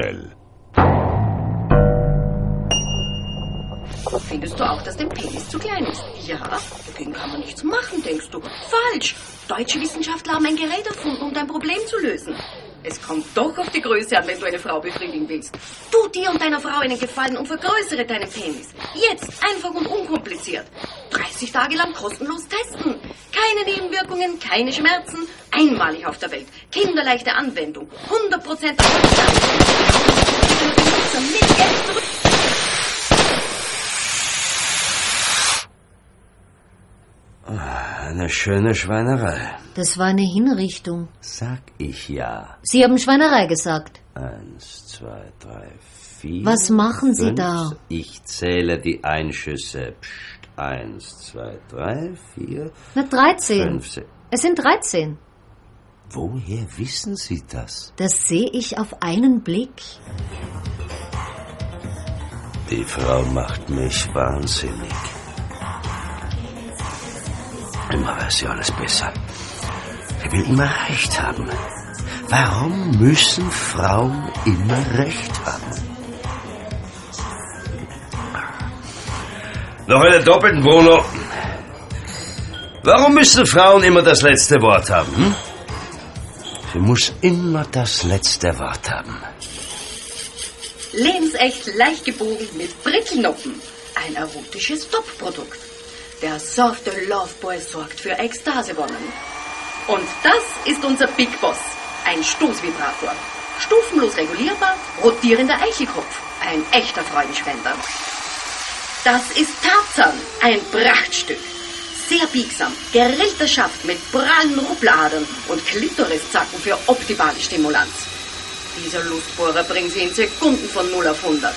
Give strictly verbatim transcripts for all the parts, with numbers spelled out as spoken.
schnell. Findest du auch, dass dein Penis zu klein ist? Ja, dagegen kann man nichts machen, denkst du. Falsch! Deutsche Wissenschaftler haben ein Gerät erfunden, um dein Problem zu lösen. Es kommt doch auf die Größe an, wenn du eine Frau befriedigen willst. Tu dir und deiner Frau einen Gefallen und vergrößere deinen Penis. Jetzt, einfach und unkompliziert. dreißig Tage lang kostenlos testen. Keine Nebenwirkungen, keine Schmerzen. Einmalig auf der Welt. Kinderleichte Anwendung. hundert Prozent mit Geld zurück. Eine schöne Schweinerei. Das war eine Hinrichtung. Sag ich ja. Sie haben Schweinerei gesagt. Eins, zwei, drei, vier. Was machen Sie fünf. da? Ich zähle die Einschüsse. Psst. Eins, zwei, drei, vier. Na, dreizehn. Fünf, sechs. Es sind dreizehn. Woher wissen Sie das? Das sehe ich auf einen Blick. Die Frau macht mich wahnsinnig. Immer weiß sie alles besser. Sie will immer Recht haben. Warum müssen Frauen immer Recht haben? Noch einen doppelten Bruno. Warum müssen Frauen immer das letzte Wort haben? Hm? Sie muss immer das letzte Wort haben. Lebensecht leicht gebogen mit Prickelnoppen. Ein erotisches Top-Produkt. Der softe Loveboy sorgt für Ekstasewonnen. Und das ist unser Big Boss. Ein Stoßvibrator. Stufenlos regulierbar, rotierender Eichelkopf. Ein echter Freudenspender. Das ist Tarzan, ein Prachtstück. Sehr biegsam, gerillter Schaft mit prallen Ruppeladern und Klitoriszacken für optimale Stimulanz. Dieser Lustbohrer bringt Sie in Sekunden von null auf hundert.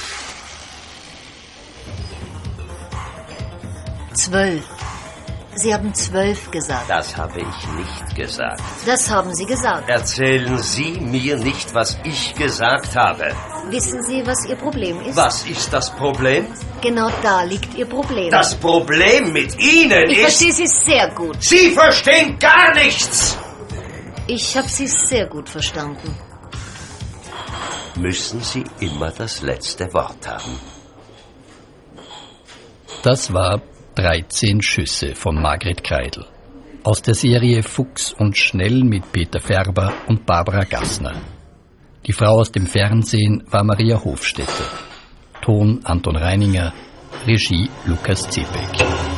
Zwölf. Sie haben zwölf gesagt. Das habe ich nicht gesagt. Das haben Sie gesagt. Erzählen Sie mir nicht, was ich gesagt habe. Wissen Sie, was Ihr Problem ist? Was ist das Problem? Genau da liegt Ihr Problem. Das Problem mit Ihnen ich ist... verstehe Sie sehr gut. Sie verstehen gar nichts! Ich habe Sie sehr gut verstanden. Müssen Sie immer das letzte Wort haben? Das war dreizehn Schüsse von Margret Kreidl. Aus der Serie Fuchs und Schnell mit Peter Färber und Barbara Gassner. Die Frau aus dem Fernsehen war Maria Hofstetter. Ton Anton Reininger, Regie Lukas Zepek.